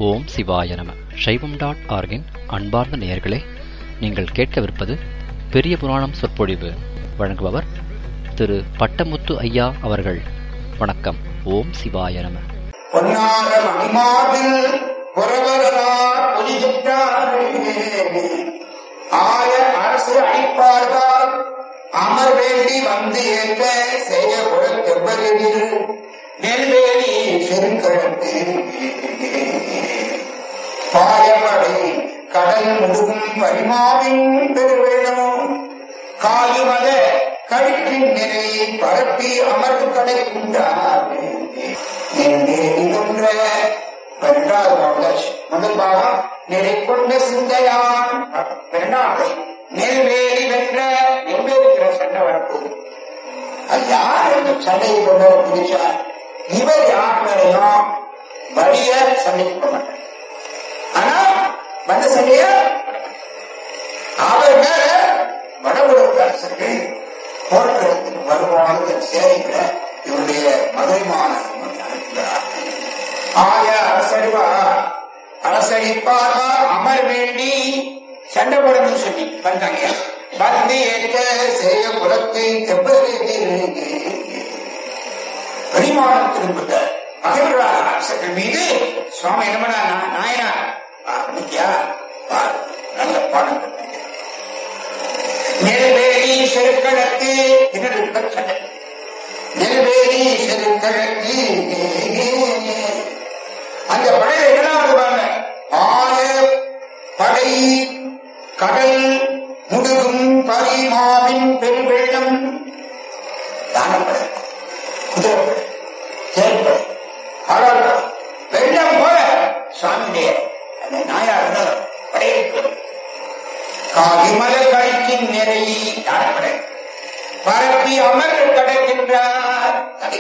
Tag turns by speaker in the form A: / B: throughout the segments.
A: ஓம் சிவாய நம. சைவம்.org-இன் அன்பார்ந்த நேயர்களே, நீங்கள் கேட்கவிருப்பது பெரிய புராணம் சொற்பொழிவு. வழங்குபவர் திரு பட்டமுத்து ஐயா அவர்கள். வணக்கம். ஓம் சிவாய நம.
B: அரசு அழைப்பார்கள் அமர் வேண்டி வந்து ஏற்ற செய்ய கொடுத்தெவ்வரில் நெல்வேலி செருக்கிழந்து பாயமடை கடல் முழுகும் பரிமாவின் பெருவெள்ளமும் காயுமத கழிப்பின் நிறையை பரப்பி அமர்ந்து கிடைக்கின்றார். முதல் பாகம் நிலை கொண்ட சிந்தையான், இரண்டாவது நெல்வேலி வென்ற நெல்வேலிக்கிற சண்டை வரப்போகுது. அது யார் சண்டையை கொண்டு பிடிச்சார்? இவர் யார் மேலையும் வலிய சண்டைக்கு மாட்டார். ஆனா வந்த சண்டைய அவர் மேல வடபுறத்து அரசர்கள் போர்க்களத்துக்கு வருவாங்க சேரிக்கிற இவருடைய மதுரை மாநகரம் அனுப்புகிறார். ஆய அரசடிப்பாரா அமர் வேண்டி சண்டை போடணும்னு சொல்லி வந்தாங்க. வந்து ஏற்க செய்ய குலத்தை பரிமாணம் திரும்ப மகன்களான அரசர்கள் மீது சுவாமி என்ன பண்ணா, நாயனார் நல்ல பாடம். நெல்வேலி செருக்களத்து சண்டை, நெல்வேலி செருக்களத்து அந்த படையில எல்லாம் பாருங்க, ஆய படை கடல் முழுகும் பரிமாவின் பெருவெள்ளம், தானப்படை, குதிரைப்படை, தேர்ப்படை, ஆளாளப்படை, வெள்ளம் போல சுவாமியுடைய அந்த நாயார் படையெடுக்கிறது. காவிமல கழிக்கின் நிறையை தானப்படை பரப்பி அமர்ந்து கிடைக்கின்றார்.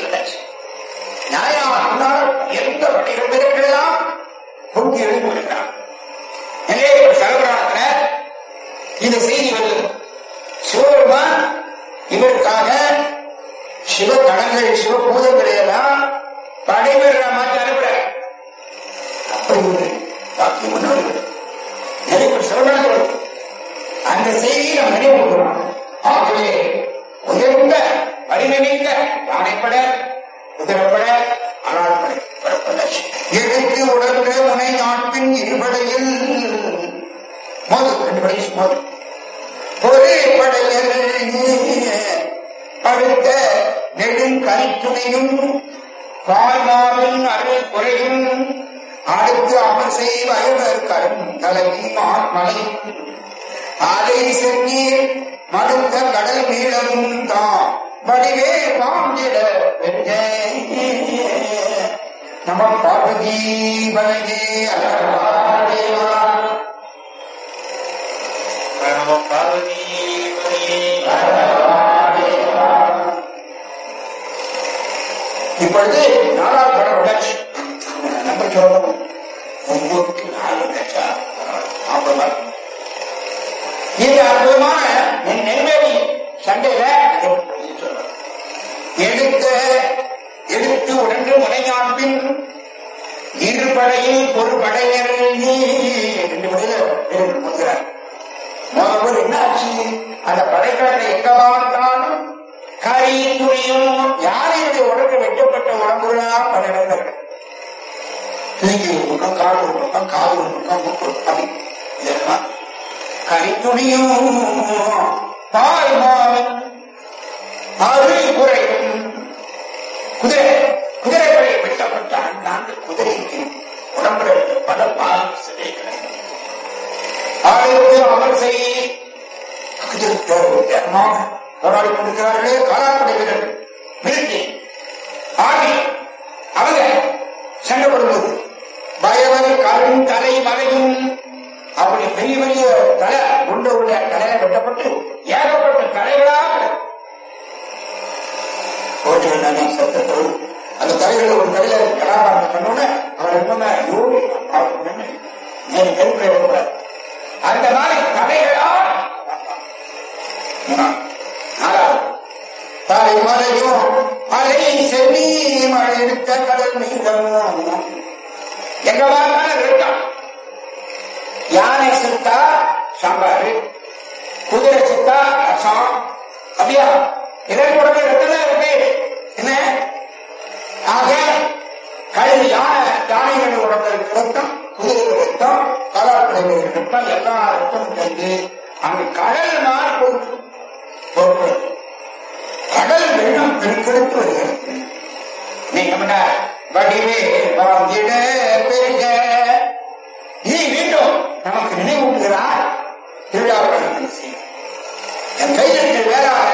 B: நாயார் எந்த படைகள் பெருக்கெல்லாம் பொங்கி எழுந்துகிறார். சகபுராணத்துல இந்த செய்தி வருது. சிவபெருமான் இவருக்காக சிவ தடங்கள் சிவ பூதங்களை எல்லாம் படைபெற மாதிரி அனுப்புற. அந்த செய்தியை நாம் நினைவுகிறோம். ஆகவே உயர்ந்த வலிமைமிக்க யானைப்பட, குதிரைப்பட, அலாழ்படை பரப்பதாச்சு எடுத்து உடந்த முனை நாட்டின் இருபடையில் ஒரே படையில் அடுத்த நெடுங்கரித்துணையும் பால்மாவின் அருள் குறையும் அடுத்து அமர் செய்வர் கரும் தலைவி மலை அதை சென்னீர் மடுத்த கடல் மீளவும் தான் வடிவே பாஞ்சிட நம பார்வதி பலகே அலர்வாதேவா. இப்பொழுது நாலாவது படம் விடாச்சு. நம்ம சொல்லணும் 9 லட்சா இது அற்புதமான நெல்வேலி சண்டையில எடுத்து உடன்று முனையாப்பின் இருபடையில் ஒரு படையினர் 2 படையில போகிறார். முதல் என்ன ஆச்சு? அந்த படைகளை எங்க வாழ்ந்தாலும் கறி துணியும் யாரையுடைய உடம்பு வெட்டப்பட்ட உடம்புகளா பல இடங்கள் தூங்கி ஒரு பக்கம், காடு ஒரு பக்கம், காது ஒரு பக்கம், மூக்கு ஒரு பக்கம், இதெல்லாம் கரித்துணியும் பால்மாவின் அருள் குறையும் குதிரைப்படை வெட்டப்பட்டால் 4 குதிரைக்கு உடம்புல பல பால் சிதைகளை அடுத்து அமர் செய்ய போராடி கொண்டிருக்கிறார்களே காலாப்படை வீரர்கள் மிலிட்டரி ஆர்மி. அவங்க சண்டை போடும்போது பயவர் கரும் தலை மறையும் அவருடைய பெரிய பெரிய தலை உள்ள தலையில வெட்டப்பட்டு ஏகப்பட்ட தலைகளாக அந்த தலைகளை ஒரு தலையில கலாபாரம் பண்ணோன்னு அவர் என்ன நெருப்பு எடுக்கூடாது. அந்த நாளைக்கு தலைகளா தலை மறையும் அலை சென்னி மழை எடுத்த கடல் மீதம் எங்க யானை செத்தா சாம்பாரு, குதிரை செத்தா ரசம். அப்படியா? இதற்கு உடம்பு ரத்தம் இருக்கு என்ன? ஆக கழுது யானைகள் உடம்பு இருக்கு ரத்தம், குதிரை ரத்தம், கலாப்படைகள் ரத்தம், எல்லா ரத்தம் கண்டு அங்கு கடல் நாள் போட்டு கடல் வெள்ளம் பெருக்கெடுத்து வருகிறது. நீங்க வடிவே வாழ்ந்திட பெருக நீ மீண்டும் நமக்கு நினைவூட்டுகிறார். திருவிழாக்கள் என் கையில் வேளாக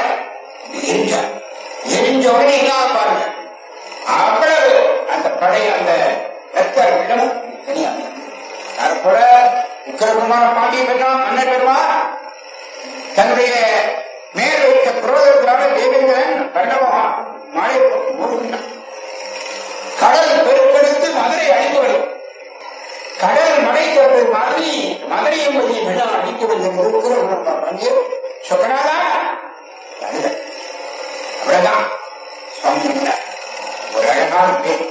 B: எரிஞ்ச உடனே பாருங்க, அவ்வளவு அந்த படை அந்த இடமும் தனியாக அதுபோல உக்கரகுமார பாண்டிய பெருமான் மன்னர் பெருமான் தன்னுடைய மேல் வைத்த புரோதத்தினால தேவேந்திரன் கண்டவமா மழை மூடுகின்றான். கடல் பெருக்கெடுத்து மதுரை அழித்து வரும். கடல் மழை தோற்றது மாதிரி மதுரை என்பதை வெள்ளம் அடித்து வருகிறது. சொக்கனாதா அவ்வளவுதான் ஒரு அழகான பேர்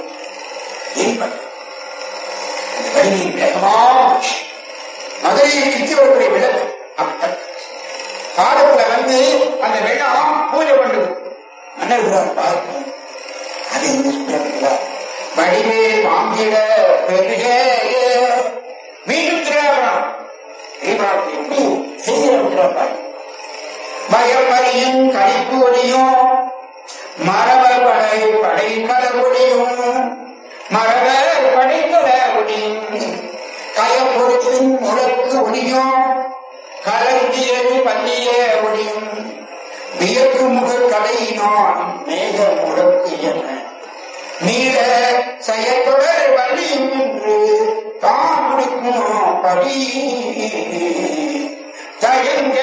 B: மதுரையை சுற்றி வரக்கூடிய விளக்கு அப்ப பாடத்துல வந்து அந்த வெள்ளம் பூஜை பண்ணுது. மன்னர் பார்க்க அது வடிவே வாங்கிட பெருக மீண்டும் திருவிழாபுரம் எப்படி செய்கிறார். பயமறியும் கழிப்பு ஒளியும் மரப படைக்கல ஒளியும் மரப படைக்கல ஒளியும் கயப்பொருத்தின் முழக்கு ஒளியும் கலந்தியது பள்ளிய ஒளியும் வியக்கு முக கடையினான் மேக முழக்கு என நீல செயற்தொடர் வள்ளியும் என்று தான் முடிக்கும் படி தயங்க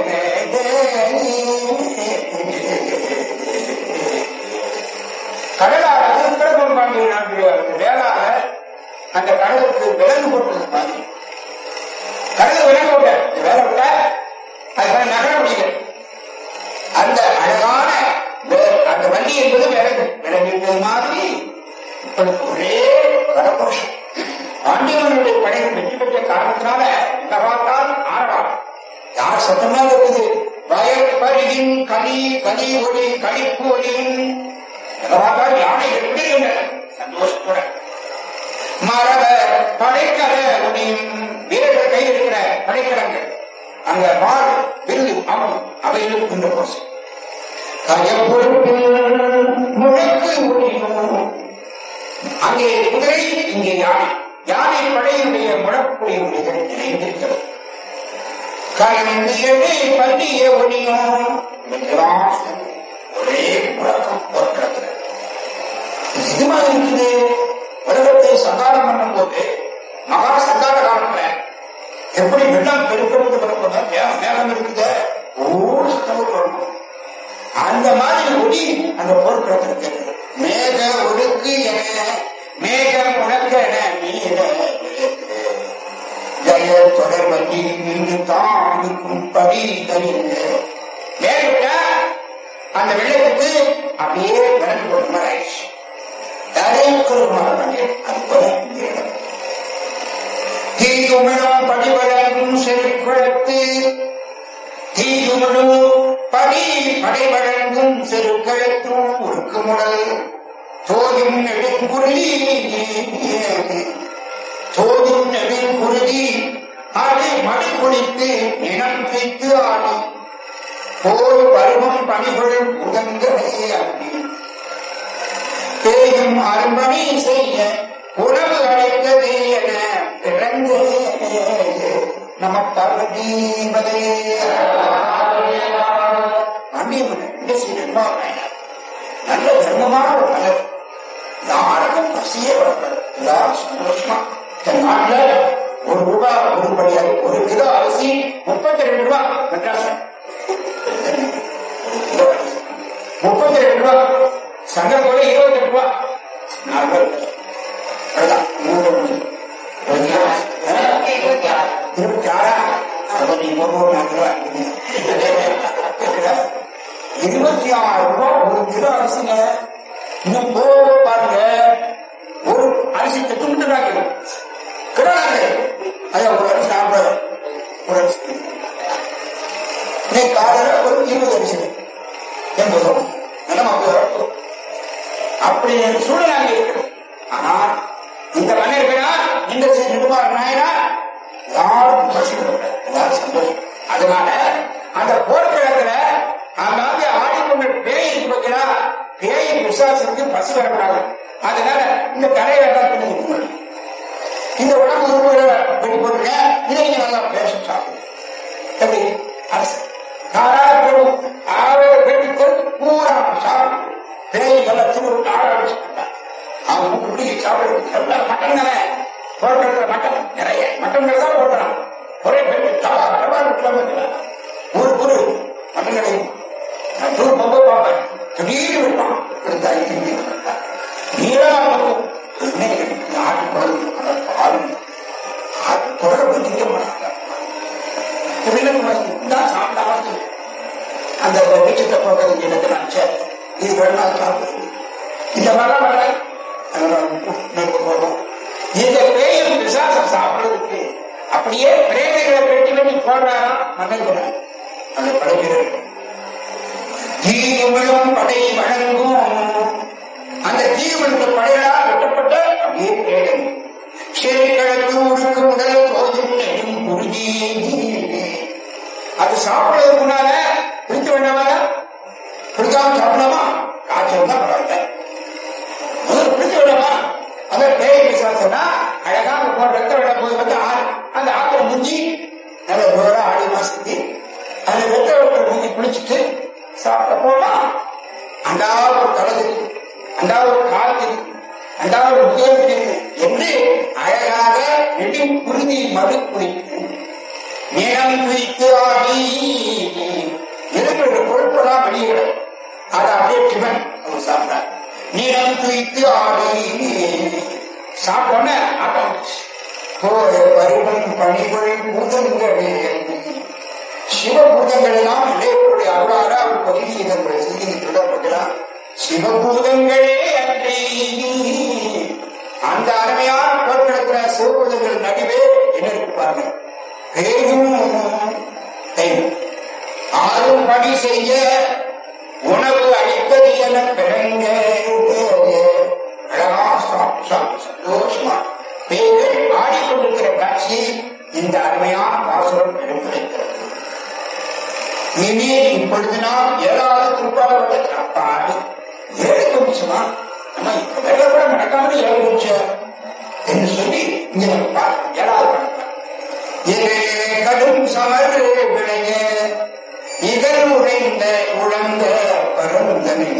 B: கடலாக உக்கரகுமார பாண்டிய வேளாக அந்த கடலுக்கு விலங்கு போட்டு கடல் விலங்கு விட்ட வேலை விட்ட அது நகர முடியல. அந்த அழகான அந்த வண்டி என்பது விலங்கு விலங்கு மாதிரி இப்பொழுது ஒரே கடகோஷம். பாண்டியவனுடைய படைகள் வெற்றி பெற்ற காரணத்தினால என்ன பார்த்தால் ஆரவாரம் யார் சத்தமா இருக்குது. வயற்பரியின் கலி ஒளி கழிப்பு ஒளியும் பார்த்தால் யானை எப்படி சந்தோஷத்தோட மரப படைக்கல ஒளியும் வீரர்கள் கையில் இருக்கிற படைக்கலங்கள் அங்க மாறு விருது ஆகும் அவைகளுக்கு இந்த கோஷம் முழக்கு ஒளியும். அங்கே குதிரை இங்கே யானை, யானை படையினுடைய முழக்குடைய ஒளிகள் இணைந்திருக்கிறது. கலந்தியது பள்ளிய ஒளியும் ஒரே முழக்கம் போர்க்களத்தில் இதுமா இருக்குது. உலகத்தை சங்காரம் பண்ணும் போது மகா சங்கார காலத்துல எப்படி வெள்ளம் பெருக்கெடுத்து வரப்போதா மேகம் இருக்குது ஓர் சத்தம் வரணும். அந்த மாதிரி ஒளி அந்த போர்க்களத்தில் கேட்கிறது. மேக ஒழுக்கு என மேகம் உணக்க என நீர ஜய தொடர் வண்டி மீது தான் இருக்கும் படி தருங்க மேற்கொண்ட அந்த வெள்ளத்துக்கு அப்படியே விளக்கு போட்ட மாதிரி ஆயிடுச்சு. தீயுமிழும் படி வழங்கும் செருக்குளத்து தீயுமிழும் படி படை வழங்கும் செருக்களத்தும் உருக்குமுடல் தோயும் நெடுங்குருதி தோயும் நெடுங்குருதி ஆடி மடி குளித்து இனம் வைத்து ஆடி போய் பருவம் பணிகள் உகந்தே ஆடி தேயும் அரும்பணி செய்ய உணவு அழைத்தது என இறந்து நம பார்வதீபதே நல்ல தர்மமான ஒரு மலர். யாருக்கும் பசியே வரப்படும். எல்லாரும் சந்தோஷமா தன் நாட்டில் ₹1 ஒரு படியாக 1 கிலோ அரிசி ₹32 மெட்ராஸ் ₹32 சங்கரகோட ₹28 4 ₹26 1 கிலோ அரிசிங்க. இன்னும் போக பாருங்க, ஒரு அரிசி 8 கிலோ கிலோ ஒரு அரிசி ₹40 நின்ற நெடுமாறு நாயனா யாரும் எல்லாரும் சந்தோஷம். அதனால அந்த போர்க்களத்துல அங்காங்க ஆடிக்கொண்ட பேய் இருப்பீங்களா, பேய் விசுவாசத்துக்கு பசு வரக்கூடாது. அதனால இந்த தலைவெல்லாம் இந்த உடம்பு வெடி போட்டுங்க, இதை நீங்க நல்லா பேச சாப்பிடுங்க. எப்படி அரசு தாராளம் 6 பேருக்கு பூரா சாப்பிடும் பேய் எல்லாம் திரும்ப ஆரம்பிச்சுட்டாங்க. அவங்க குடிக்க சாப்பிடுறது எல்லாம் மட்டன் தானே போடுறது, மட்டன் நிறைய மட்டன் தான் போடுறான். ஒரே பேருக்கு ஒரு ஒரு மட்டன் கிடைக்கும். நான் ரொம்ப பார்ப்பேன், திடீர்னு விட்டான் நீளமா நாட்டு குழந்தை திங்க மாட்டாங்க. சாப்பிடாம அந்த வீச்சத்தை போகிறது எனக்கு நான் சரி இது வேணாலும் சாப்பிடுறது இந்த மாதிரிலாம் போடுறோம். இந்த பேயும் விசாசம் சாப்பிடுறதுக்கு அப்படியே பிரேமைகளை பெட்டி பண்ணி போடுறாரா மன்னர்கள் அந்த படைவீரர்கள். தீவிழும் படை வழங்கும் அந்த தீவிழுந்த படைகளால் வெட்டப்பட்ட அப்படியே பேரை செரிக்கிழக்கு உடுக்கு முதல் தோஜும் குருஜி அது சாப்பிடுறதுக்கு முன்னால பிடிக்க வேண்டாமா, பிடிக்காம சாப்பிடலாமா, காய்ச்சல் தான் பரவாயில்ல, முதல்ல பிடிக்க வேண்டாமா. அதான் பேய் விசாசம்னா அழகாக போற ரத்த விட போய் வந்து அந்த ஆற்றை முஞ்சி நல்ல தூரம் ஆடி மாசத்துக்கு அந்த ரத்த விட முஞ்சி பிடிச்சிட்டு சாப்பிட போனா அண்டாவது தலைது அண்டாவது காலத்து அண்டாவது முயற்சி என்று அழகாக நெடி குருதி மறு குடிக்கும் நிலம் துய்த்து ஆகி இருக்கிற பொருட்களாம் வெளியிட அதை அப்படியே டிஃபன் அவர் சாப்பிட்டார். நிலம் துய்த்து ஆகி சாப்பிட்டோன்னே ஆட்டம் பருவம் பணிகள் பூதங்களே சிவபூதங்கள் எல்லாம் இளையவருடைய அருளாக அவர் பதிவு செய்தவர்கள் செய்தி தொடர்புகளாம். சிவபூதங்களே அன்றே அந்த அருமையான போர்க்கிடக்கிற சிவபூதங்கள் நடுவே என்ன இருப்பாங்க, பேரும் ஆறும் பணி செய்ய உணவு அளிப்பது என பிறங்க அழகா சந்தோஷமா பேர்கள் ஆடிக்கொண்டிருக்கிற காட்சியை இந்த அருமையான பாசுரம் எடுத்துரைக்கிறது. இனி இப்பொழுது நாம் 7வது திருப்பாடல் பாடு 7 நிமிஷமா நம்ம இப்ப வேலை கூட நடக்காம 7 நிமிஷம் என்று சொல்லி இங்க 7வது கடும் சமர் விளைய இதழ் உழைந்த உழந்த பரந்தனை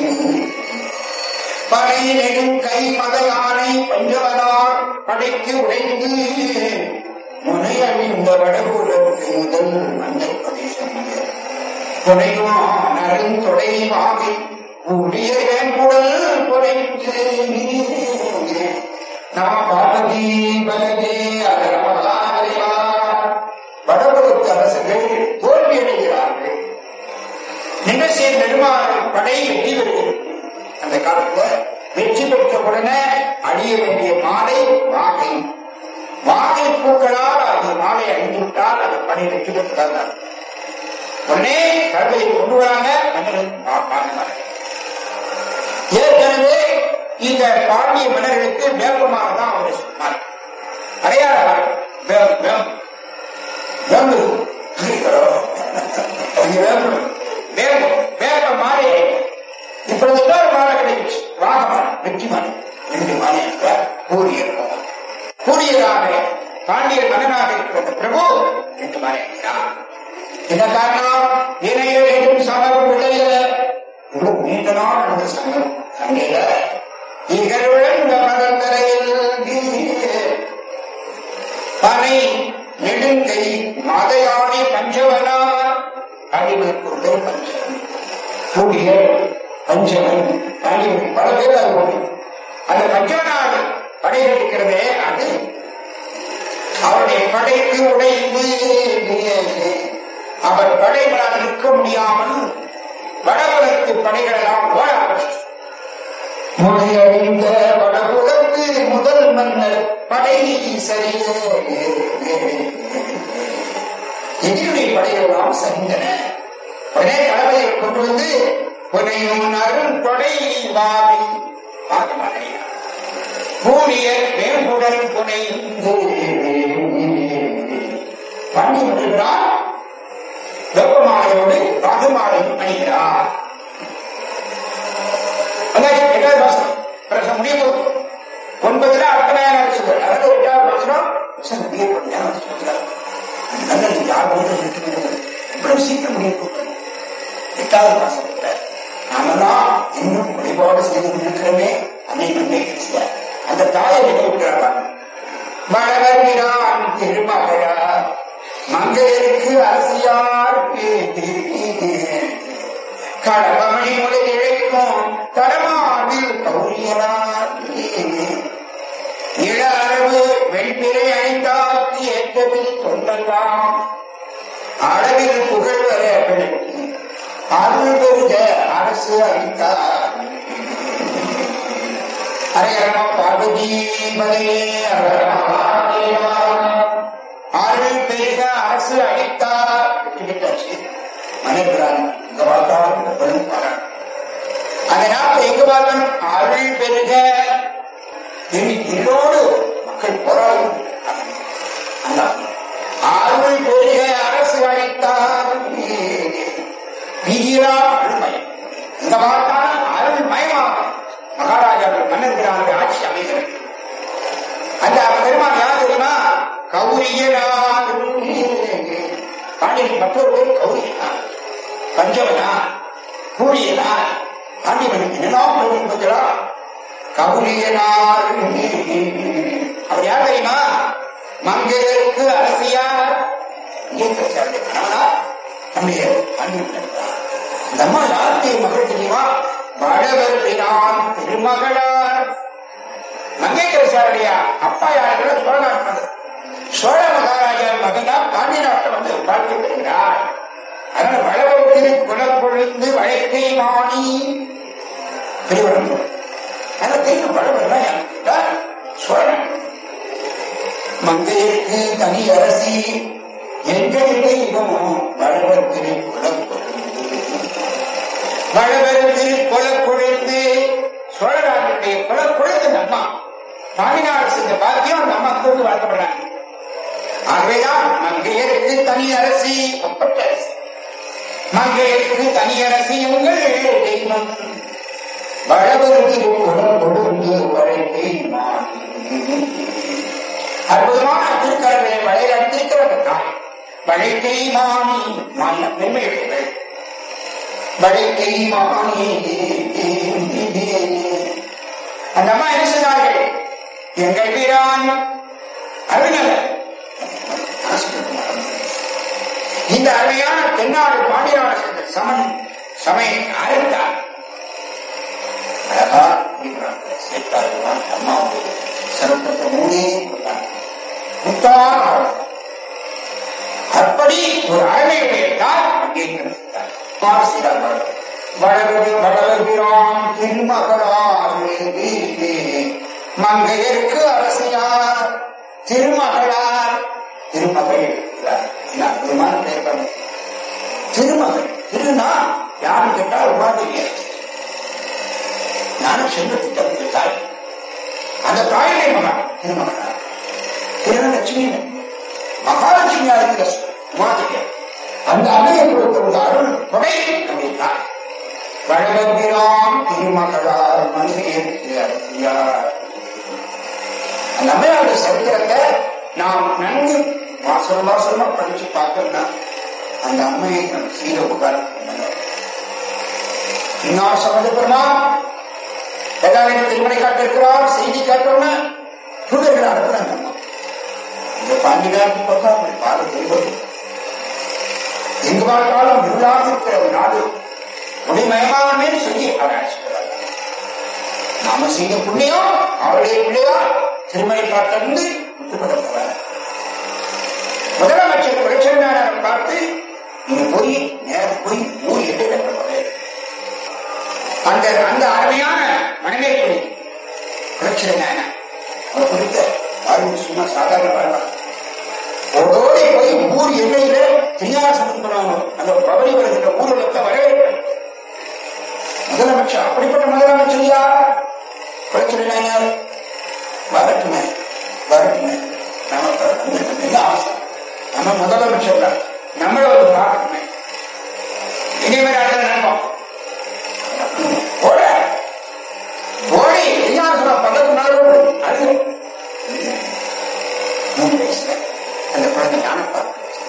B: படை நெடும் கை மதையானை பஞ்சவனார் படைக்கு உடைந்து முனை அணிந்த வடபுறத்து முதல் மன்னர் பிரதேசம் துணைவான் தொடை வாகை கூடிய வேண்டுடல் குறைந்து நாபாபதி பலகே அகரமகாதேவா. வடபுறத்து அரசர்கள் தோல்வியடைகிறார்கள். நின்றசேர் நெடுமாறன் படை வெற்றி பெறுகிறது. அந்த காலத்துல வெற்றி பெற்ற உடனே அணிய வேண்டிய மாலை வாகை, வாகை பூக்களால் அந்த மாலை அணிந்துவிட்டால் அந்த படை வெற்றி பெற்றாங்க. உடனே கருவை கொண்டு வராங்க. ஏற்கனவே இந்த பாண்டிய மன்னர்களுக்கு வேப்பமாக தான் அவர் சொன்னார். அடையாள வேப்ப மாலை இப்பொழுது இன்னொரு மாலை கிடைச்சு வாகமன் வெற்றி மாலை 2 மாலை கூறியர் கூறியராக பாண்டிய மன்னனாக இருக்கிற பிரபு 2 மாலை என்ன காரணம், இணையும் சமம் விளைய நீண்ட நாள் நடந்த சங்கம் அங்கேல இகழ்ந்த மரந்தரையில் பனை நெடுங்கை மதையானை பஞ்சவனார் அடிமைக்குள்ளே பஞ்சவன் கூடிய பஞ்சவன் அடிமை பல பேர் அது போது அந்த பஞ்சவனாடு படையில் இருக்கிறதே அது அவருடைய படைக்கு உடைந்து அவர் படைகளால் நிற்க முடியாமல் வடபுறத்து படைகள் எல்லாம் ஓட ஆரம்பிச்சு. மொழியறிந்த வடபுறத்து முதல் மன்னர் படை சரிய எதிரியுடைய படைகள் எல்லாம் சரிந்தன. உடனே தளபதியை கொண்டு வந்து புனையும் அருள் கொடை வாவி கூடிய வேம்புடன் புனைந்து வழங்குகிறார். எட்டாவது மாசம் பிரசம் முடிய போகுது. 9ல் அர்த்தநாயன அரசுகள், அதாவது 8வது மாசம் முடிய போகுது. யார் இவ்வளவு சீக்கிரம் முடிய போகுது. 8வது மாசத்துல நாமெல்லாம் இன்னும் வழிபாடு செய்து கொண்டிருக்கிறோமே. அன்னை மங்கை அந்த தாயை நினைவுகிறார். வளவர்கிறான் திருமகளார் மங்கையருக்கு அரசியார் கடமணி முறை இழைக்கும் தடமாவில் கௌரியனார் இள அளவு வெண்பிறை அணிந்தாக்கு ஏற்றதில் சொல்லலாம் அளவில் புகழ்வர அருள் பெருக அரசு அளித்தார். ஹரேரம பார்வதி மலையே அருள் பெருக அரசு அளித்தார். மனைவிரான் இங்க பார்த்தால் அந்த நாட்டில் எங்கு பார்க்கணும்? அருள் பெருக இதோடு மக்கள் போராடும். அருள் பெருக அரசு அளித்தார். விதியா அருள்மயம். இங்க பார்த்தால் அருள்மயமாக மகாராஜாவில் மன்னர்களாக ஆட்சி அமைகிறது. அந்த பெருமாள் யார் தெரியுமா? கௌரியனார். பாண்டியன் மற்றொரு பேர் கௌரியனார், பஞ்சவனார், கூலியனார். பாண்டியனுக்கு நிலம் கௌரியனார். அவர் யார் தெரியுமா? மங்கையருக்கு அரசியார். நம்முடைய அந்த அம்மா யாருக்கு மகள் தெரியுமா? வளவர் பிரான் திருமகளார். மங்கையரசாருடைய அப்பா யாரு? சோழநாட்டு சோழ மகாராஜா மகனா பாண்டிய நாட்டை வந்து வாழ்க்கை பெறுகிறார். அதனால வளவருக்கு குலப்பொழுந்து வழக்கை மாணி திருவள்ளுவர். வளவர் சோழன். மங்கையருக்கு தனி அரசி எங்களுக்கு வளவர் திரு வளவர் திரு குலப்பொழுந்து சோழநாட்டுடைய குலப்பொழுது அம்மா பாண்டிநாடு செஞ்ச பாக்கியம் அந்த அம்மா கொண்டு வளர்க்கப்படுறாங்க. ஆகவேதான் மங்கையருக்கு தனி அரசி, ஒப்பற்ற அரசி. மங்கையருக்கு தனி அரசி உங்கள் தெய்வம் வளவர் திரு குலப்பொழுந்து வழக்கை மாணி. அற்புதமான திருக்கரங்களை வளைய அடித்திருக்கிறவர்கள் வழக்கை மாணி மாநில பெருமையுடையவர்கள். வழக்கை மாணி அந்த அம்மா என்ன சொன்னார்கள்? எங்கள் வீரான் அறிஞர் இந்த அருமையான தென்னாடு பாண்டியநாடு சமன் சமயம் ஆரம்பித்தார். அழகா அம்மாவுடைய சிறப்பத்தை மூடே அப்படி ஒரு அழமையுடைய தாய் வளர்கிறான் திருமகளார் மங்கையருக்கு அரசியார் திருமகளார். திருமகள் திருமகள் திருநா யாரும் கேட்டால் உமாதேவி. நானும் செல்வத்திட்ட தாய். அந்த தாயுடைய மகன் திருமகளார். திருலட்சுமி மகாலட்சுமியா இருக்கிற உமாதேவி. அந்த அணையை கொடுத்த ஒரு அருள் கொடை அப்படின்னார். வளர்கிறான் திருமகளார் மங்கையருக்கு அரசியார். அந்த அம்மையோட சரித்திரத்தை நாம் நன்கு வாசமா படிச்சு பார்த்தோம்னா அந்த அம்மையை நம்ம சீர உட்கார இன்னார் சமத பெருமாள் ஏதாவது திருமணை காட்டிருக்கிறார். செய்தி காட்டோம்னா புதர்கள் அனுப்புறாங்க. இந்த பாண்டிகாரத்தை பார்த்தா அப்படி பாட தெரிவது. எங்கு பார்த்தாலும் இருளாக இருக்கிற ஒரு நாடு ஒளிமயமானமே சொல்லி அவர் அழைச்சிக்கிறார். நாம செய்த புண்ணியம் அவருடைய பிள்ளையா திருமணை காட்டிலிருந்து முற்றுப்படப்படார். முதலமைச்சர் பிரச்சனை பார்த்து நீங்க போய் நேரம் போய் ஊர் எட்டு அந்த அந்த அருமையான மனைவி பிரச்சனை குறித்த வாழ்வு சும்மா சாதாரண வாழ்வா ஓடோடி போய் ஊர் எல்லையில திரியாசனம் பண்ணணும். அந்த பவனி வருகின்ற ஊர்களுக்கு வரவேற்பு. முதலமைச்சர் அப்படிப்பட்ட முதலமைச்சர் யார்? பிரச்சனை யார்? வரட்டுமே வரட்டுமே நம்ம ஆசை. நம்ம முதலமைச்சர் தான் நம்மள ஒரு பார்க்கணுமே. இனிமேல் 3 வயசுல அந்த குழந்தை ஞானப்பா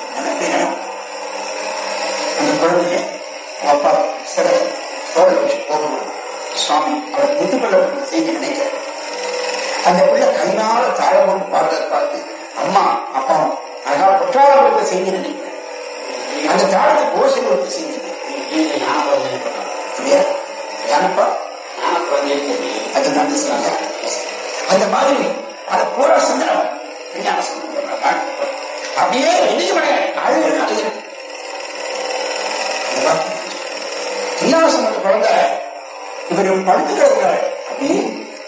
B: அந்த குழந்தைய அப்பா சில தோழ வச்சு போகணும் சுவாமி அவர் புத்துக்கொள்ள செய்ய நினைக்கிறார். அந்த பிள்ளை கைனால தாழம் பார்த்து அம்மா அப்பா அதனால குற்றாலம் செய்ய நினைக்கிறேன். அந்த தாழத்தை கோஷம் கொடுத்து செய்ய ஞானப்பா அது நான் சொன்னாங்க. அந்த மாதிரி அதை பூரா சந்திரம் அப்படியே வெளியே அழுகு விஞ்ஞான குழந்தை இவர் படுத்துக்கிறார். அப்படியே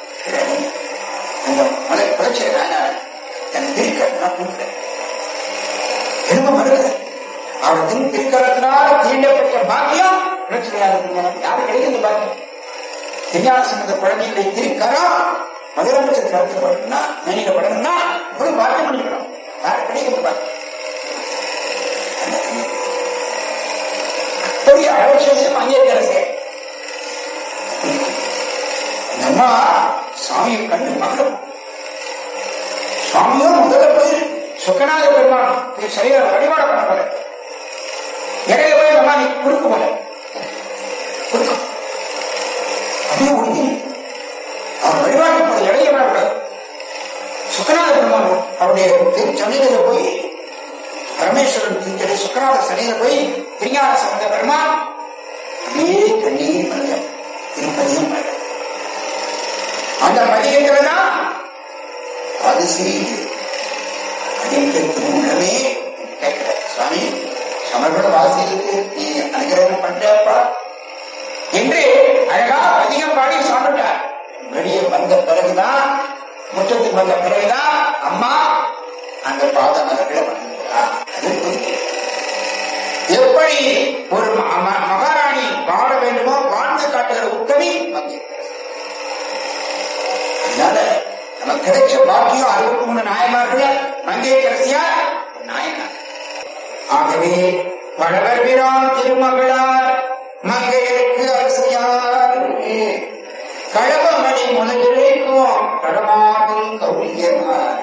B: அந்த மலை பிரச்சனை எனக்கு திருக்க எலும்பு மறுக்குது. அவன் திருக்கிறதுனால தீண்டப்பட்ட பாக்கியம் பிரச்சனையாக இருக்கு. யாரும் கிடைக்கிறது பாக்கியம் விஞ்ஞான சம்பந்த குழந்தைகளை திருக்கரா முதலமைச்சர் கருத்து படணும்னா நினைக்கப்படணும்னா ஒரு பாக்கியம் பண்ணிக்கணும். யாரும் கிடைக்கிறது பாக்கியம் பெரிய அவசியம் அங்கீகரசே நம்ம சாமியை கண்டு மகளும் சுவாமியும் முதல்ல போய் சுக்கநாத பெருமாள் சரியா வழிபாடு பண்ண போல இடையில போய் நம்ம நீ குறுக்கு போல குறுக்கும் அப்படியே உறுதி அவர் வழிபாடு போல இடையே வரக்கூடாது. சுக்கநாத பெருமாள் அவருடைய சன்னிதியில போய் பரமேஸ்வரன் திரு சுக்கநாத சன்னிதியில போய் விஞ்ஞான சம்பந்த பெருமாள் அப்படியே கண்ணீர் மல்ல திருப்பதியும் மல்ல அந்த பதிகங்கிறதா அது செய்து அதற்கு முன்னமே கேட்கிற சுவாமி சமர்ப்பண வாசிகளுக்கு நீ அனுகிரகம் பண்றப்பா என்று அழகா அதிகம் பாடி சாப்பிட்டார். வெளியே வந்த பிறகுதான் முற்றத்துக்கு வந்த பிறகுதான் அம்மா அந்த பாத மலர்களை வணங்குகிறார். எப்படி ஒரு மகாராணி வாழ வேண்டுமோ வாழ்ந்து காட்டுகிற உத்தவி வந்திருக்கிறது. அதனால நமக்கு கிடைச்ச பாக்கியம் 63 நாயன்மார்கள் மங்கையரசியார் நாயனார். ஆகவே வளவர் வீரான் திருமகளார் மங்கையருக்கு அரசியார் கழகமணி முதலிலேக்கும் கடமாடும் கௌரியமார்.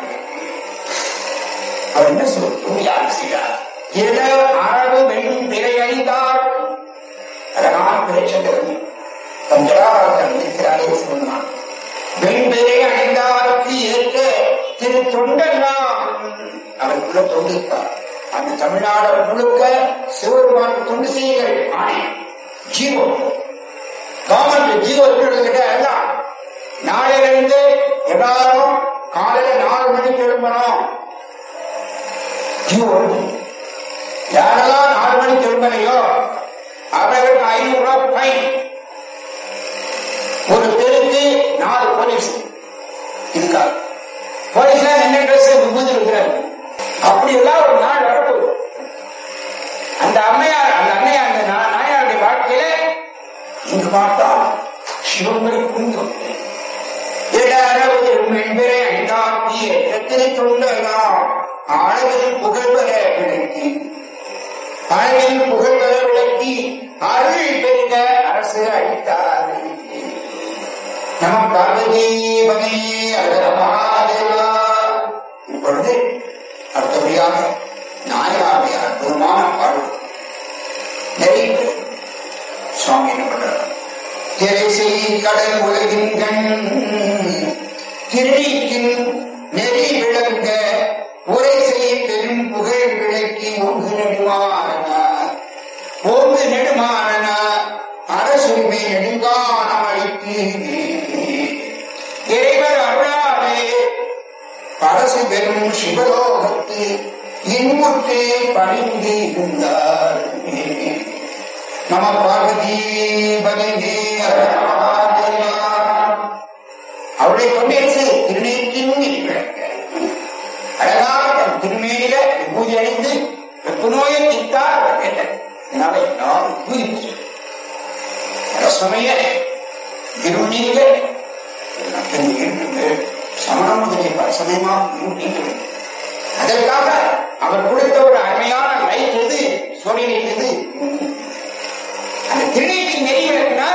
B: அவர் என்ன சொல்லும் யார் செய்தார் ஏதோ அரபு வெள்ளும் பிறை அணிந்தார் அழகான பிரச்சனை பஞ்சராக சொன்னார். வெண்பிறை அணிந்தாருக்கு ஏற்ற திரு தொண்டெல்லாம் அவருக்குள்ள தொண்டிருப்பார். அந்த தமிழ்நாடு முழுக்க சிவபெருமானுக்கு தொண்டு செய்யுங்கள். ஆணை ஜீவோ கவர்மெண்ட் ஜீவோ இருக்கிறதுகிட்ட எல்லாம் நாளையிலிருந்து எல்லாரும் காலையில 4 மணிக்கு எழும்பணும். ஜீவோ யாரெல்லாம் 4 மணிக்கு எழும்பலையோ அவர்களுக்கு 500 ரூபாய் ஃபைன். ஒரு தெருக்கு 4 போலீஸ் இருக்காரு. போலீஸ்ல என்ன ட்ரெஸ் விபூதி இருக்கிறாரு. அப்படி எல்லாம் ஒரு நாள் வரப்போகுது. அந்த அம்மையார் அந்த அன்னையார் அந்த நாயாருடைய வாழ்க்கையில இங்கு பார்த்தா சிவமணி குங்கும் மென்பெறை அண்டாக்கி எத்தனை தொண்டலாம் ஆழவில் புகழ்வர விளக்கி அழகில் புகழ்வர விளக்கி அருள் பெருக அரசு அளித்தார். நம பார்வதி பகே அகரமாதேவா. இப்பொழுது அடுத்தபடியாக நாயனாருடைய அற்புதமான பாடல் நிறைய சுவாமி என்ன பண்றார். திரைசை கடல் உலகின் கண் திருநீக்கின் நெறி விளங்க உரை செய்ய பெரும் புகழ் விளக்கி ஓங்கு நெடுமாறன அரசுரிமை நெடுங்கானம் அளிக்கு இறைவர் அருளாலே பரசு பெரும் சிவலோகத்து இன்முற்றே பணிந்து இருந்தார். நம பார்வதி பகவே அவருடைய தொண்டேசு திருநீக்கின் விளக்க அழகாக தன் திருமேனில பூஜை அணிந்து வெப்பு நோயை தீர்த்தார். இதனால எல்லாரும் பூஜை சமய திருநீங்க சமணம் முதலிய சமயமா அதற்காக அவர் கொடுத்த ஒரு அருமையான லைட் எது சோழியல் எது அந்த திருநீக்கு நெறிவிளக்கினா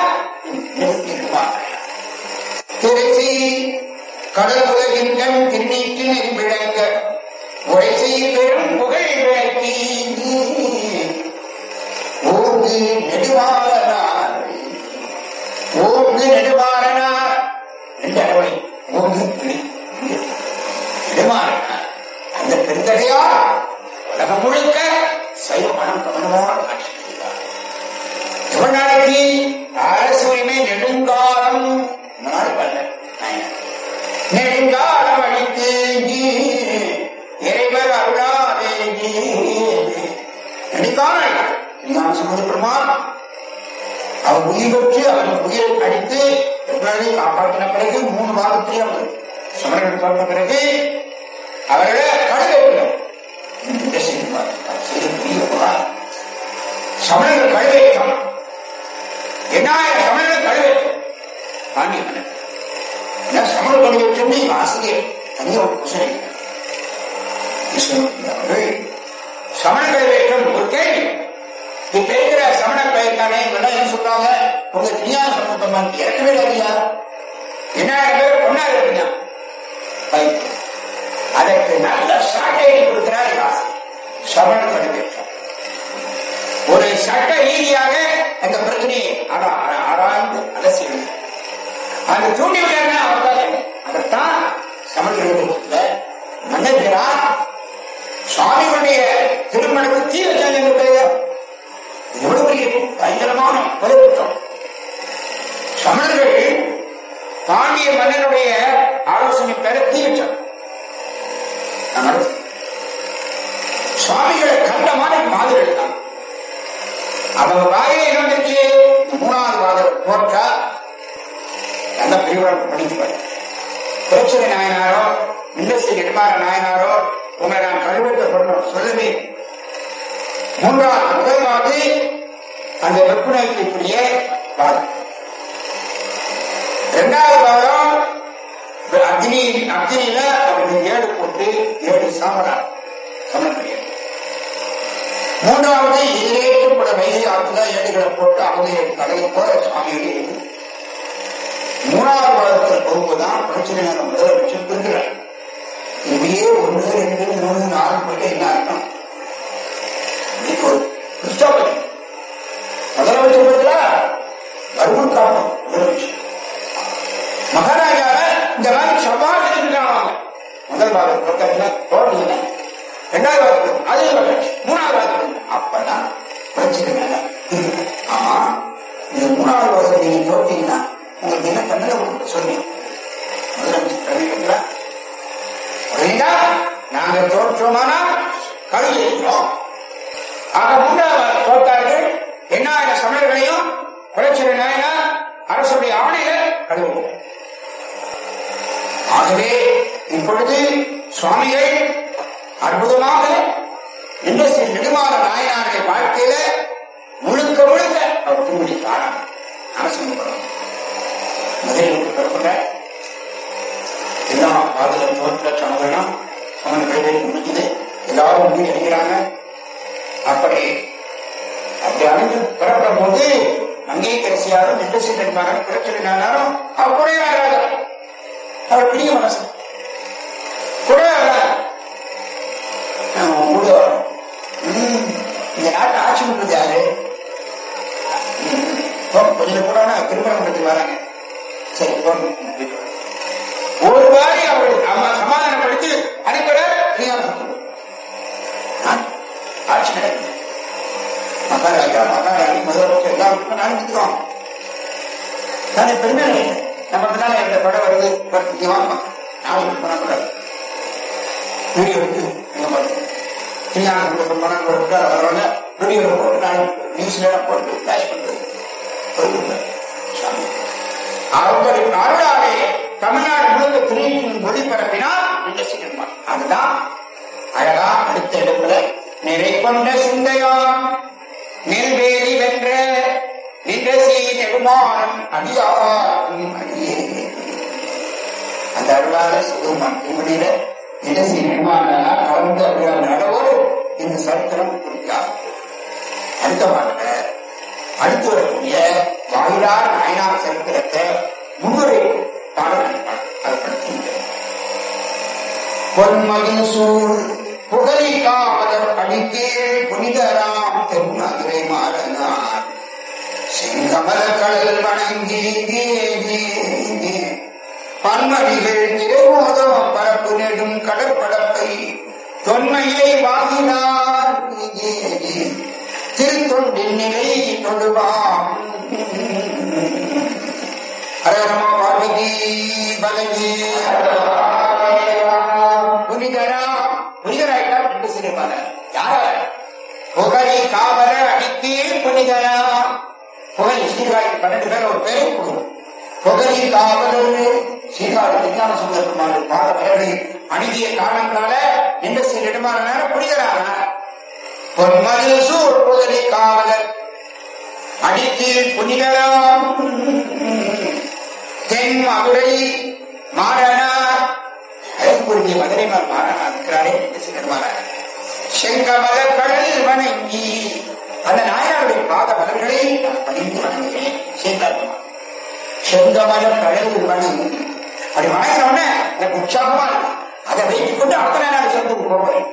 B: திரைச்சி கடல் உலகின் திருநீக்கு நெறி விளங்க உரைசை பெரும் புகழ் விளக்கி ஓங்கு நெடுமாறனார் ஓங்கு நெடுமாறனார் என்ற அளவை ஓங்கு நெடுமாறனார் அந்த பெருந்தகையார் உலகம் முழுக்க சைவ மனம் கவனமாக காட்சி செய்தார். தமிழ்நாளைக்கு அரசு உரிமை நெடுங்காலம் நெடுங்காலம் அளித்து இறைவர் அருளாதே நெடுங்காலம் சமுதிர பெருமான் அவர் உயிர் பெற்று அவரின் உயிரை அடித்து எப்பொழுதை காப்பாற்றின பிறகு 3 வாரத்திலே அவர் சமரர்கள் சொன்ன பிறகு அவர்களை கழுவேற்றம் சமணர்கள் கழுவேற்றம் என்ன சமணர்கள் கழுவேற்றம் பாண்டிய சமண கழுவேற்றம் ஆசிரியர் தனியாக சமண கழுவேற்றம் ஒரு கேள்வி. இப்ப இருக்கிற சமண பெயர்த்தானே என்ன சொல்றாங்க, உங்க விஞ்ஞான சமூகமா இறக்கவே இல்லையா, 2000 பேர் பொண்ணா இருப்பீங்க. அதற்கு நல்ல சாட்டையை கொடுக்கிறார் சமண கழுவேற்றம். ஒரு சட்ட ரீதியாக அந்த பிரச்சனையை ஆராய்ந்து அலசி அந்த தூண்டிவிட்டாங்க. அவர்தான் அதைத்தான் சமண கழுவேற்றத்துல மன்னர்களால் சுவாமிகளுடைய திருமணத்துக்கு தீ வச்சாங்க. எவ்வளவு பெரிய பயங்கரமான கொலைக்குற்றம். சமணர்கள் பாண்டிய மன்னனுடைய ஆலோசனை பெற தீ வச்சாங்க. சுவாமிகளை கண்டமான மாதிரி தான் அவங்க வாயை இருந்துச்சு. 3வது வாதம் போட்டா நல்ல பிரிவாக படிப்பார். புரட்சரி நாயனாரோ இண்டஸ்ட்ரி நெடுமாற நாயனாரோ உங்களை நான் கழுவத்தை பண்ணணும் சொல்லவே. 3வது முதல்வாது அந்த வெப்புணைக்கூடிய வாதம். 2வது வாதம் அக்னியில அவருக்கு 7 போட்டு 7 சாமரா சமர்ப்பிய. 3வது எதிரேற்றப்பட வைகை ஆற்றுல 7களை போட்டு அவங்க கடலை போல சுவாமிகளே. 3வது வாதத்தில் போகும்போதுதான் பிரச்சனை முதலமைச்சர் பெறுகிறார். இப்படியே 1, 2, 3, 4 போட்டு என்ன அர்த்தம்? கிறிஸ்தவர்கள் முதலமைச்சர் பெறுகிறா வருமுன் காப்போம் முதலமைச்சர் மகாராஜால இந்த மாதிரி சவால் இருக்கிறாங்க. முதல் வாரம் போட்டீங்க, 2வது வாரத்துக்கு அது 3வது வாரத்துக்கு அப்பதான் பிரச்சனை. ஆமா, நீங்க 3வது வாரத்துக்கு நீங்க போட்டீங்கன்னா உங்களுக்கு என்ன பண்ண சொன்னீங்க முதலமைச்சர் நாங்க தோற்றோமானா கழுவி இருக்கிறோம். ஆக 3வது தோற்றார்கள். என்ன சமணர்களையும் புரட்சரி நாயனார் அரசுடைய ஆணையில கழுவுகிறோம். ஆகவே இப்பொழுது சுவாமிகள் அற்புதமாக இந்த நெடுமாற நாயனாருடைய வாழ்க்கையில முழுக்க முழுக்க அவர் திரும்பிட்டார். அரசு முதலில் எல்லா பாதுகாப்பு தோற்ற சமூகம் சமன்களை முடிஞ்சது. எல்லாரும் முடிவு எடுக்கிறாங்க. அப்படி அணிந்து புறப்படும் போது அங்கீகரிசியாரும் இண்டஸ்ட்ரி நெடுமாறன் புரட்சரி நாயனாரும் அவர் கூட வராது. அவர் பெரிய மனசு கூட இந்த நாட்டை ஆட்சி பண்றது யாரு? கொஞ்சம் கூட திருமணம் பற்றி வராங்க. சரி, ஒரு வாரி அவர் சமாதானப்படுத்தி அனுப்பிட ஆட்சி நடக்குது. மகாராஜா மகாராணி முதலமைச்சர் எல்லாருக்கும் நடந்துக்கிறோம் தானே. பெருமை நமக்கு தானே இந்த படம் வருது. வாங்க நாளைக்கு பண்ணக்கூடாது. வீடியோ எடுத்து பணம் வரவங்க வீடியோ போட்டு நான் நியூஸ்ல போட்டு கேஷ் பண்றது. அவர்களின் அருளாலே தமிழ்நாடு முழுக்க திருச்சியின் ஒளிபரப்பினால் அதுதான் அழகா அடுத்த இடத்துல நிறை கொண்ட சிந்தையான் நெல்வேலி வென்ற நின்றசி நெடுமாறன் அடியாரும் அடியே. அந்த அருளால சுகுமான் இவடியில நின்றசி நெடுமாறனா கலந்து அப்படியான நடவோடு இந்த சரித்திரம் குறிக்காது. அடுத்த பாட்டுல அடுத்து வரக்கூடிய வாயிலார் நாயனார் சரித்திரத்தை முன்னுரை பாடல் அதை படுத்துகின்றேன். பொன்மகிழ் சூழ் அடிக்கீழ் புனிதராம் தென்மதுரை மாறனார் செங்கமல கடல் வணங்கி பன்மணிகள் திரைமோதம் பரப்பு நெடும் கடற்படப்பை தொன்மையை வாங்கினார் திருத்தொண்டின் நிலை தொழுவாம். அரரம பார்வதி பலகி புனிதராயிட்டார் என்று சொல்லிருப்பாங்க. யார புகழி காவல அடிக்கீழ் புனிதரா புகழி ஸ்ரீகாரி 12 பேர் ஒரு பேரை புகழி காவலர் ஸ்ரீகாரி விஞ்ஞான சுந்தரமான பாடல்களை அணுகிய காரணங்களால எந்த சில இடமான புனிதரான பொன்மது சூழ் புகழி காவலர் அடிக்கீழ் புனிதராம் தென் மதுரை மாறனார் அழகுரிய மதுரை மாறனார் இருக்கிறாரே செங்கமல கடல் வணங்கி அந்த நாயனாருடைய பாத மலர்களை நான் பணிந்து வணங்குகிறேன். செங்கமல கடல் வணங்கி அப்படி வணங்கினோடனே எனக்கு உற்சாகமா இருக்கு. அதை வைத்துக் கொண்டு அப்ப நான் சேர்ந்து போகிறேன்.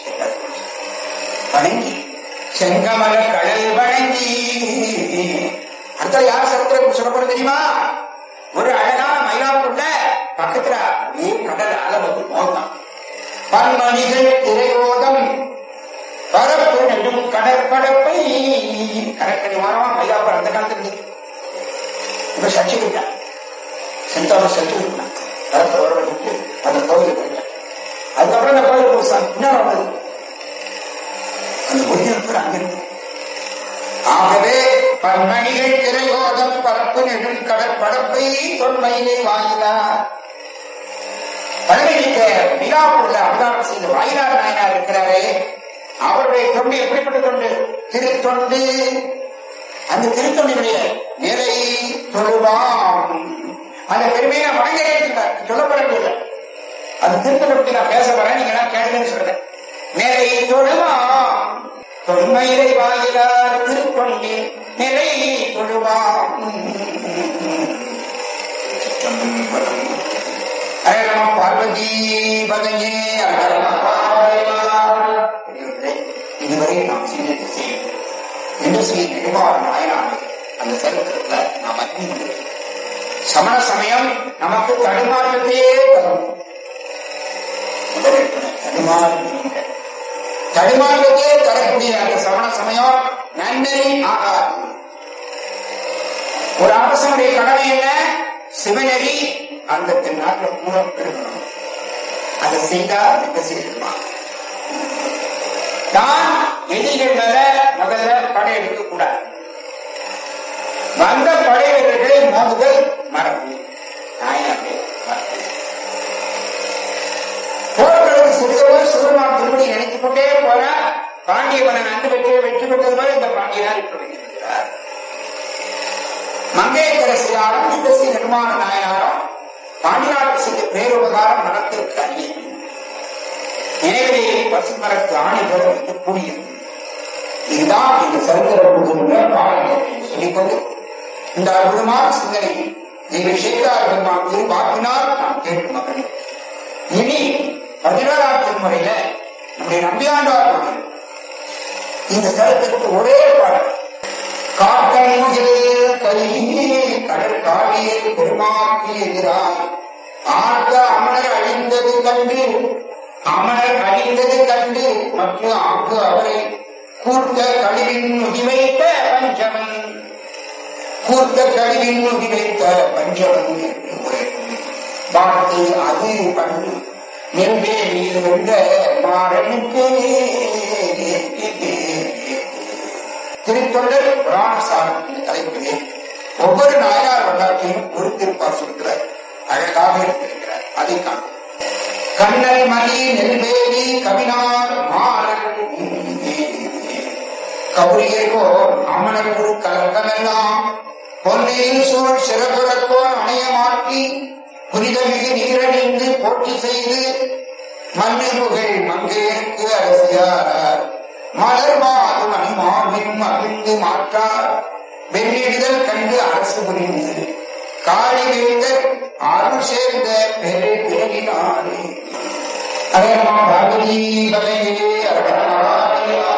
B: வணங்கி செங்கமல கடல் வணங்கி அடுத்த யார் சமுத்திரம் சொல்லப்படும் தெரியுமா? ஒரு அழகான மயிலாப்பூர்ல பக்கத்துல கடல் அலை வந்து மோதான் பன்மணிகள் திரையோதம் பரப்பு நெடும் கடற்படப்பை கடற்கரை வாரமா மயிலாப்பூர் அந்த காலத்துல இப்ப சர்ச்சை விட்டான் சென்றாலும் சர்ச்சை விட்டான் அந்த கோயிலுக்கு போயிட்டான். அதுக்கப்புறம் அந்த கோயிலுக்கு பின்னாடி வந்தது அந்த கோயில் அங்க இருக்கு. ஆகவே பன்மணிகள் திரையோதம் பரப்பு நெடும் கடற்படப்பை தொன்மையிலே வாங்கினார். பழனிக்க மிலாப்பூர்ல அவதாரம் செய்த வாயிலார் நாயனார் இருக்கிறாரே, அவருடைய தொண்டு எப்படிப்பட்ட தொண்டு? திருத்தொண்டு. அந்த திருத்தொண்டினுடைய நிலை தொழுவாம். அந்த பெருமையை நான் வணங்குறேன்னு சொல்லப்படவில்லை. அந்த திருத்தொண்டை பற்றி நான் பேச வரேன், நீங்க எல்லாம் கேளுங்கன்னு சொல்றேன். நிலை தொழுவாம் தொன்மையிலே வாயிலார் திருத்தொண்டின் நிலை தொழுவாம். பார்வதி பதங்கே இதுவரை நாம் சிந்தித்து செய்யும் என்று ஸ்ரீ நெடுமாறு நாயனார் அந்த சரித்திரத்துல நாம் அறிந்து சமண சமயம் நமக்கு தடுமாற்றத்தையே தரும். தடுமாற்றத்தையே தரக்கூடிய அந்த சமண சமயம் நன்னறி ஆகாது. ஒரு அரசனுடைய கடமை என்ன? சிவநெறி அந்த நாட்டில் பூரம் பெருகணும். அதை செய்தால் என்ன செய்யணுமா? தான் எதிரிகள் மேல முதல்ல படையெடுக்க கூடாது. வந்த படையெடுகளை மோதுதல் மரபு. போர்களுக்கு சிறிதளவு சிவருமான் திருப்பதி நினைத்துக் கொண்டே போல பாண்டியவன் அன்று வெற்றி பெற்றது போல இந்த பாண்டியனார் இப்ப வைத்திருக்கிறார். மங்கையரசியாரும் இந்த ஸ்ரீ நிர்மாண நாயனாரும் பாண்டியாருக்கு செய்த பேருபகாரம் நடத்திற்கு அறிய எனவே பசுமரத்து ஆணைகள் என்று கூடியது. இதுதான் இந்த சரித்திரம் சொல்லிக்கொண்டு இந்த அற்புதமான சிந்தனை நீங்கள் சேகரார் பெருமான் திருவாக்கினால் நாம் கேட்கும் மகன். இனி 14ஆம் திருமுறையில நம்முடைய நம்பியாண்டார் இந்த சரித்திரத்துக்கு ஒரே பாடல் காட்டமுகில் கருகி கடல் காவியில் பெருமாக்கு எதிராய் ஆர்த்த அமணர் அழிந்தது கண்டு மற்றும் அங்கு அவரை கூர்த்த கழிவின் முகிவைத்த பஞ்சமன் என்று பார்த்து அது பண்ணு நின்றே நீர் வென்ற மாறனுக்கு திருத்தொண்டர் புராண சாரம் என்ற தலைப்பிலே ஒவ்வொரு நாயனார் வரலாற்றையும் ஒரு திருப்பார் சொல்கிறார். அழகாக இருக்கிறார். அதை காணும். கண்ணல் மணி நெல்வேலி கவினார் மாறன் கவுரியோ அமனக்கு கலக்கமெல்லாம் பொன்னையில் சூழ் சிறப்புறக்கோன் அணைய மாற்றி புனிதமிகு நீரணிந்து போட்டி செய்து மண்ணினுகள் மங்கையருக்கு அரசியாரார் மலர் மாறும் அணிமார்பின் மகிழ்ந்து மாற்றார் வெள்ளிடுதல் கண்டு அரசு புரிந்து காளி வேந்தர் அருள் சேர்ந்த பெரு பிறகினாரே. அரே பார்வதி பதையே அரே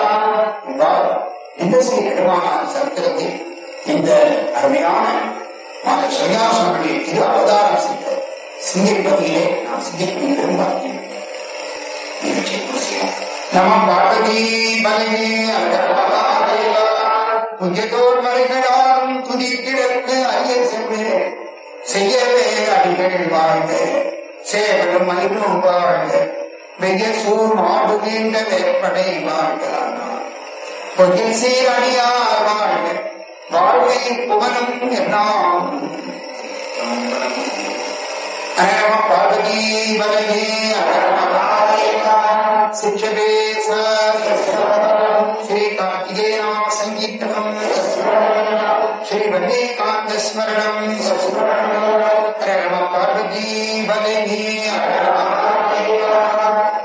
B: இந்த ஸ்ரீ பெருமானார் சரித்திரத்தில் இந்த அருமையான மாதர் சன்னியாசனுடைய திரு அவதாரம் செய்த சிந்திப்பதிலே நாம் சிந்திக்க விரும்பார்கள். நம பார்வதி பலனே புஞ்சதோர் மலைகளாலும் துதி கிழக்கு அரிய சென்று செய்யவே அடிகள் வாழ்ந்த சேவலும் மயிலும் வாழ்ந்த வெய்ய சூர் மாடு நீண்ட வேற்படை வாழ்கிறான் பொய்யில் சீர் அணியார் வாழ்க வாழ்வை புகழும் எல்லாம். நம பார்வதி பலனே சிக்ஷவே ஸ்ரீ கார்த்திகேய சங்கீதம் ஸ்ரீ வல்லிகாந்த ஸ்மரணம். நம பார்வதி பலனே